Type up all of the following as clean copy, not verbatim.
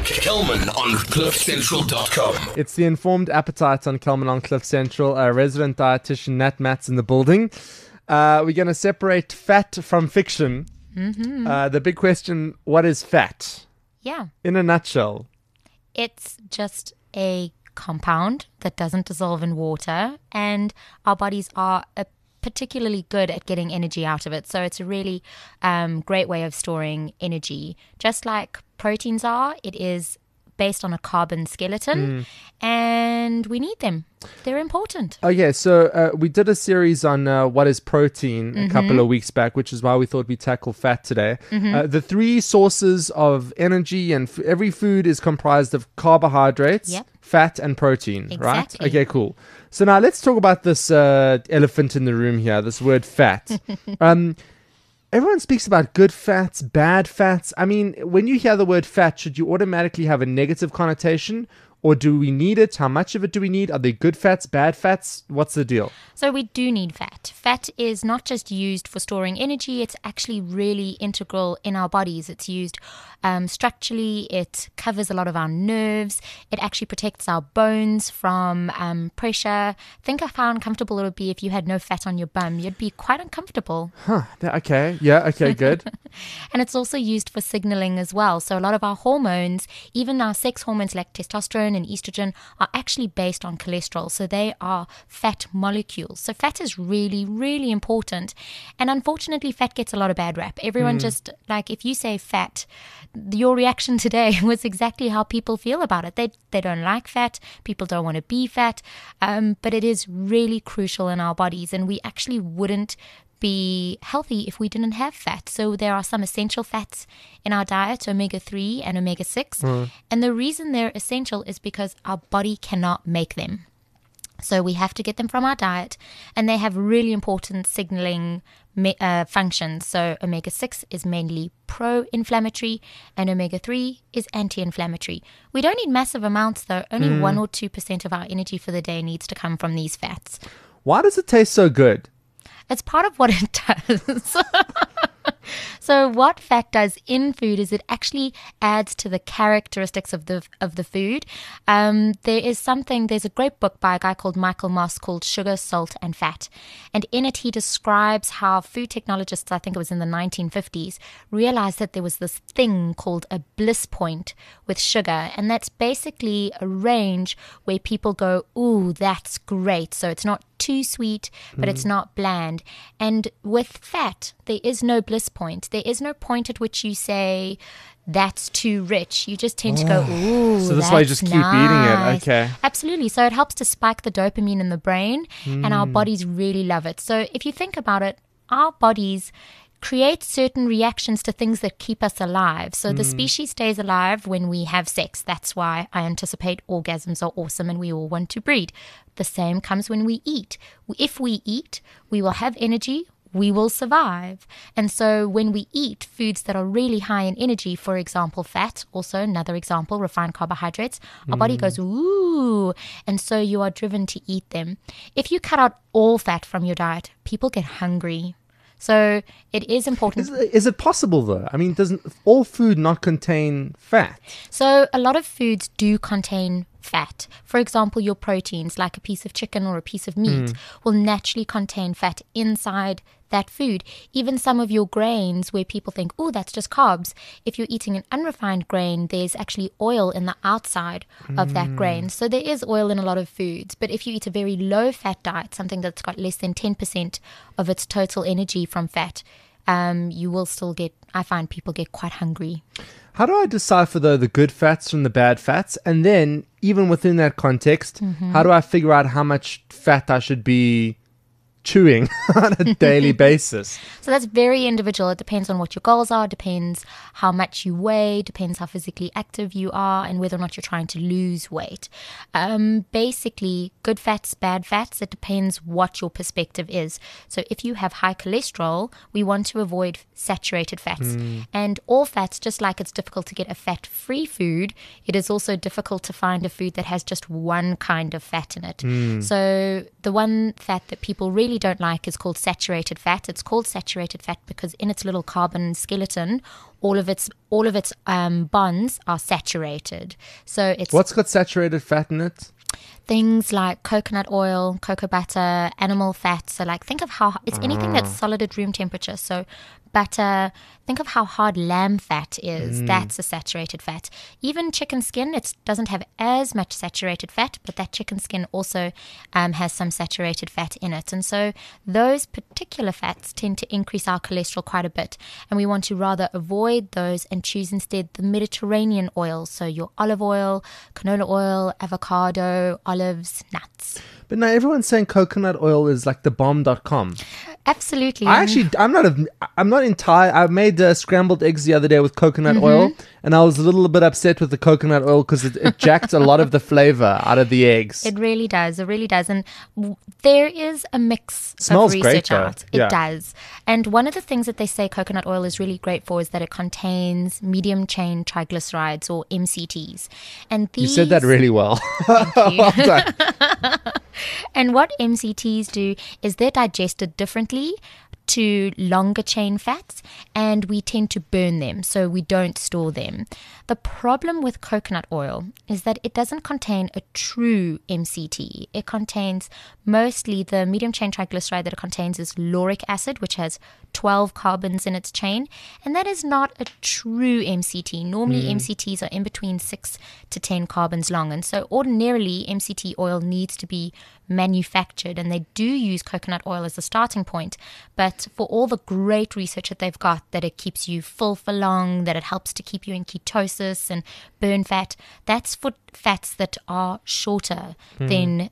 Kelman on CliffCentral.com. It's the Informed Appetite on Kelman on Cliff Central. Resident dietitian Nat Matz in the building. We're going to separate fat from fiction. The big question, what is fat? Yeah. In a nutshell. It's just a compound that doesn't dissolve in water, and our bodies are particularly good at getting energy out of it. So it's a really great way of storing energy. Just like proteins are, it is based on a carbon skeleton, and we need them. They're important. Okay, so we did a series on what is protein a couple of weeks back, which is why we thought we'd tackle fat today. The three sources of energy, and every food is comprised of carbohydrates, fat, and protein, right? Okay, cool. So now let's talk about this elephant in the room here, this word fat. Everyone speaks about good fats, bad fats. I mean, when you hear the word fat, should you automatically have a negative connotation? Or do we need it? How much of it do we need? Are they good fats, bad fats? What's the deal? So we do need fat. Fat is not just used for storing energy. It's actually really integral in our bodies. It's used structurally. It covers a lot of our nerves. It actually protects our bones from pressure. Think of how uncomfortable it would be if you had no fat on your bum. You'd be quite uncomfortable. Okay. Yeah. Okay. Good. And it's also used for signaling as well. So a lot of our hormones, even our sex hormones like testosterone and estrogen, are actually based on cholesterol. So they are fat molecules. So fat is really, really important. And unfortunately, fat gets a lot of bad rap. Everyone just, like, if you say fat, your reaction today was exactly how people feel about it. They don't like fat. People don't want to be fat. But it is really crucial in our bodies. And we actually wouldn't be healthy if we didn't have fat. So there are some essential fats in our diet, omega-3 and omega-6. And the reason they're essential is because our body cannot make them. So we have to get them from our diet, and they have really important signaling functions. So omega-6 is mainly pro-inflammatory and omega-3 is anti-inflammatory. We don't need massive amounts though. Only 1 or 2% of our energy for the day needs to come from these fats. Why does it taste so good? It's part of what it does. So what fat does in food is it actually adds to the characteristics of the food. There's a great book by a guy called Michael Moss called Sugar, Salt and Fat. And in it he describes how food technologists, I think it was in the 1950s, realized that there was this thing called a bliss point with sugar. And that's basically a range where people go, ooh, that's great. So it's not too sweet, but it's not bland. And with fat, there is no bliss point. There is no point at which you say, that's too rich. You just tend to go, ooh, so that's why you just keep eating it. Okay. Absolutely. So it helps to spike the dopamine in the brain, and our bodies really love it. So if you think about it, our bodies create certain reactions to things that keep us alive. So the species stays alive when we have sex. That's why I anticipate orgasms are awesome and we all want to breed. The same comes when we eat. If we eat, we will have energy, we will survive. And so when we eat foods that are really high in energy, for example, fat, also another example, refined carbohydrates, our body goes, ooh, and so you are driven to eat them. If you cut out all fat from your diet, people get hungry. So it is important. Is it possible though? I mean, doesn't all food not contain fat? So a lot of foods do contain fat. For example, your proteins, like a piece of chicken or a piece of meat, will naturally contain fat inside that food. Even some of your grains where people think, oh, that's just carbs. If you're eating an unrefined grain, there's actually oil in the outside of that grain. So there is oil in a lot of foods. But if you eat a very low fat diet, something that's got less than 10% of its total energy from fat, you will still I find people get quite hungry. How do I decipher, though, the good fats from the bad fats? And then, even within that context, how do I figure out how much fat I should be chewing on a daily basis? So that's very individual. It depends on what your goals are, depends how much you weigh, depends how physically active you are, and whether or not you're trying to lose weight. Basically, good fats, bad fats, it depends what your perspective is. So if you have high cholesterol, we want to avoid saturated fats. And all fats, just like it's difficult to get a fat-free food, it is also difficult to find a food that has just one kind of fat in it. So the one fat that people really really don't like is called saturated fat. It's called saturated fat because in its little carbon skeleton, all of its bonds are saturated. So it's What's got saturated fat in it? things like coconut oil, cocoa butter, animal fat. So like think of how it's anything that's solid at room temperature. So butter, think of how hard lamb fat is. That's a saturated fat. Even chicken skin, it doesn't have as much saturated fat, but that chicken skin also has some saturated fat in it. And so those particular fats tend to increase our cholesterol quite a bit. And we want to rather avoid those and choose instead the Mediterranean oils. So your olive oil, canola oil, avocado, olives, nuts. But now everyone's saying coconut oil is like the bomb.com. Absolutely. I'm not entire. I made scrambled eggs the other day with coconut Mm-hmm. oil, and I was a little bit upset with the coconut oil because it jacked a lot of the flavor out of the eggs. It really does. It really does. And there is a mix Smells of great, research though. out. It Yeah. does. And one of the things that they say coconut oil is really great for is that it contains medium chain triglycerides or MCTs. And You these, said that really well. Well done. And what MCTs do is they're digested differently to longer chain fats, and we tend to burn them, so we don't store them. The problem with coconut oil is that it doesn't contain a true MCT. It contains mostly the medium chain triglyceride that it contains is lauric acid, which has 12 carbons in its chain, and that is not a true MCT. Normally, MCTs are in between 6 to 10 carbons long, and so ordinarily MCT oil needs to be manufactured, and they do use coconut oil as a starting point, but for all the great research that they've got, that it keeps you full for long, that it helps to keep you in ketosis and burn fat, that's for fats that are shorter than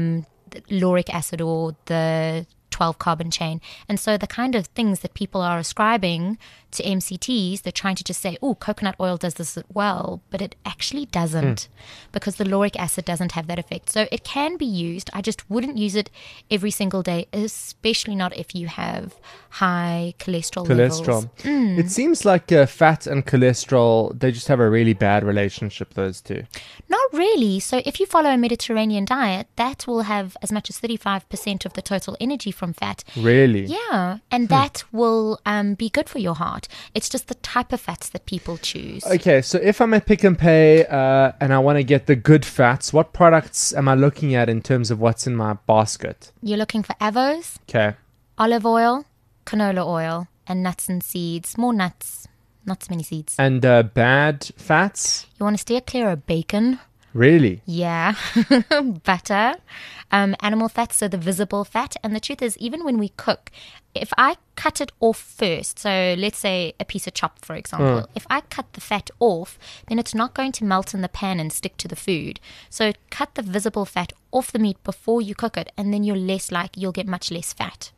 the lauric acid or the 12 carbon chain. And so the kind of things that people are ascribing to MCTs, they're trying to just say, oh, coconut oil does this well, but it actually doesn't because the lauric acid doesn't have that effect. So it can be used. I just wouldn't use it every single day, especially not if you have high cholesterol levels. It seems like fat and cholesterol, they just have a really bad relationship, those two. Not really. So if you follow a Mediterranean diet, that will have as much as 35% of the total energy from fat. Really? Yeah, and that will be good for your heart. It's just the type of fats that people choose. Okay, so if I'm at Pick and Pay and I want to get the good fats, what products am I looking at in terms of what's in my basket? You're looking for avos, Okay. olive oil, canola oil, and nuts and seeds. More nuts, not so many seeds. And bad fats? You want to steer clear of bacon. Really? Yeah, butter, animal fat, so the visible fat. And the truth is, even when we cook, if I cut it off first, so let's say a piece of chop, for example, if I cut the fat off, then it's not going to melt in the pan and stick to the food. So cut the visible fat off the meat before you cook it, and then you'll get much less fat.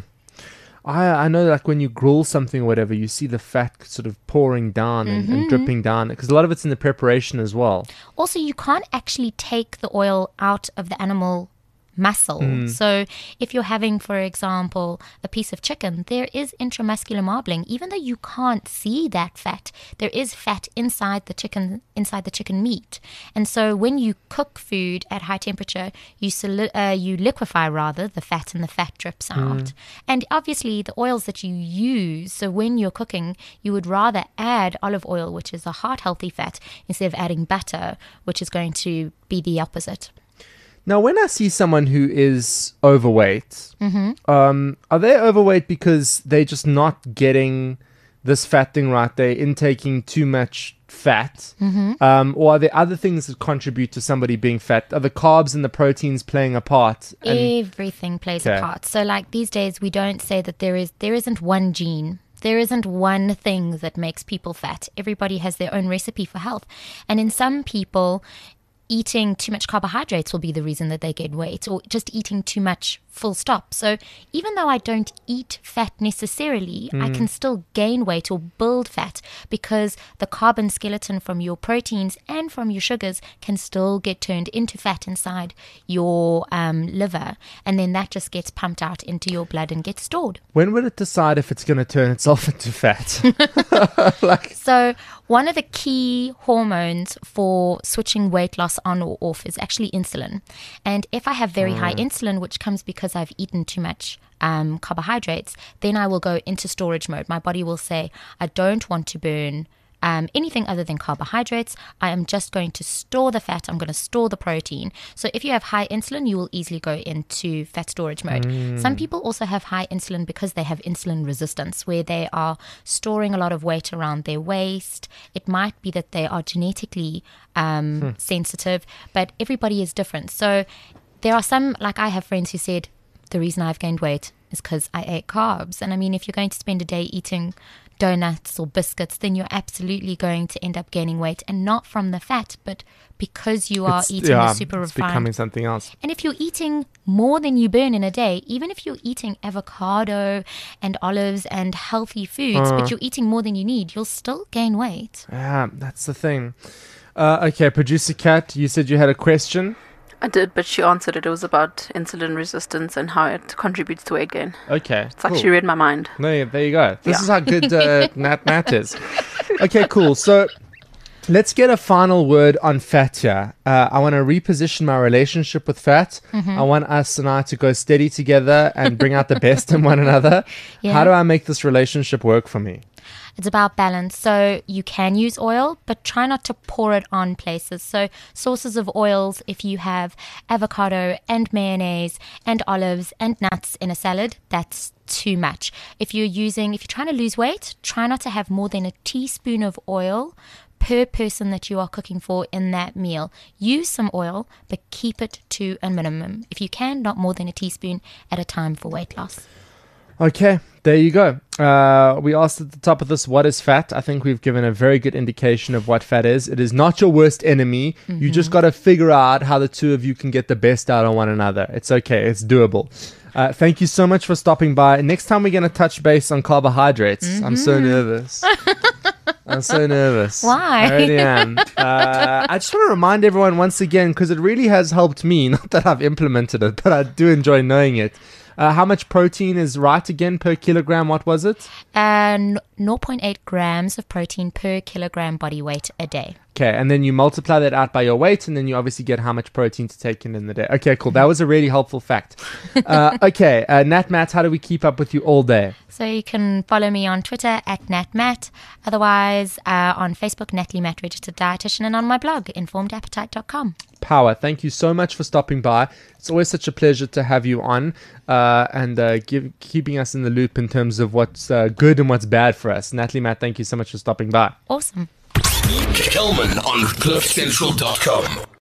I know, like when you grill something or whatever, you see the fat sort of pouring down and dripping down because a lot of it's in the preparation as well. Also, you can't actually take the oil out of the animal muscle. So if you're having, for example, a piece of chicken, there is intramuscular marbling. Even though you can't see that fat, there is fat inside the chicken meat. And so when you cook food at high temperature, you liquefy rather the fat, and the fat drips out. And obviously the oils that you use, so when you're cooking, you would rather add olive oil, which is a heart healthy fat, instead of adding butter, which is going to be the opposite. Now, when I see someone who is overweight, are they overweight because they're just not getting this fat thing right? They're intaking too much fat? Or are there other things that contribute to somebody being fat? Are the carbs and the proteins playing a part? Everything plays a part. So like these days, we don't say that there isn't one gene. There isn't one thing that makes people fat. Everybody has their own recipe for health. And in some people, eating too much carbohydrates will be the reason that they gain weight, or just eating too much, full stop. So even though I don't eat fat necessarily, I can still gain weight or build fat because the carbon skeleton from your proteins and from your sugars can still get turned into fat inside your liver. And then that just gets pumped out into your blood and gets stored. When will it decide if it's going to turn itself into fat? So one of the key hormones for switching weight loss on or off is actually insulin. And if I have very high insulin, which comes because because I've eaten too much carbohydrates, then I will go into storage mode. My body will say, I don't want to burn anything other than carbohydrates. I am just going to store the fat. I'm going to store the protein. So if you have high insulin, you will easily go into fat storage mode. Some people also have high insulin because they have insulin resistance, where they are storing a lot of weight around their waist. It might be that they are genetically sensitive, but everybody is different. So there are some, like I have friends who said, the reason I've gained weight is because I ate carbs. And I mean, if you're going to spend a day eating donuts or biscuits, then you're absolutely going to end up gaining weight, and not from the fat, but because you are eating the super it's refined. becoming something else. And if you're eating more than you burn in a day, even if you're eating avocado and olives and healthy foods, but you're eating more than you need, you'll still gain weight. Yeah, that's the thing. Okay, producer Kat, you said you had a question. I did, but she answered it. It was about insulin resistance and how it contributes to weight gain. Okay, It's like she read my mind. There you go. This Yeah. is how good Nat is. Okay, cool. So let's get a final word on fat here. I want to reposition my relationship with fat. I want us and I to go steady together and bring out the best in one another. Yeah. How do I make this relationship work for me? It's about balance. So you can use oil, but try not to pour it on places. So sources of oils, if you have avocado and mayonnaise and olives and nuts in a salad, that's too much. If you're trying to lose weight, try not to have more than a teaspoon of oil per person that you are cooking for in that meal. Use some oil, but keep it to a minimum. If you can, not more than a teaspoon at a time for weight loss. Okay, there you go. We asked at the top of this, what is fat? I think we've given a very good indication of what fat is. It is not your worst enemy. You just got to figure out how the two of you can get the best out of one another. It's okay. It's doable. Thank you so much for stopping by. Next time we're going to touch base on carbohydrates. I'm so nervous. I'm so nervous. Why? I really am. I just want to remind everyone once again, because it really has helped me, not that I've implemented it, but I do enjoy knowing it. How much protein is right again per kilogram? What was it? 0.8 grams of protein per kilogram body weight a day. Okay, and then you multiply that out by your weight, and then you obviously get how much protein to take in the day. Okay, cool. That was a really helpful fact. Okay, Matt, how do we keep up with you all day? So you can follow me on Twitter at NatMatt. Otherwise, on Facebook, Natalie Matt, registered dietitian, and on my blog, informedappetite.com. Power, thank you so much for stopping by. It's always such a pleasure to have you on and keeping us in the loop in terms of what's good and what's bad for us. Natalie Matt, thank you so much for stopping by. Awesome. Kelman on CliffCentral.com.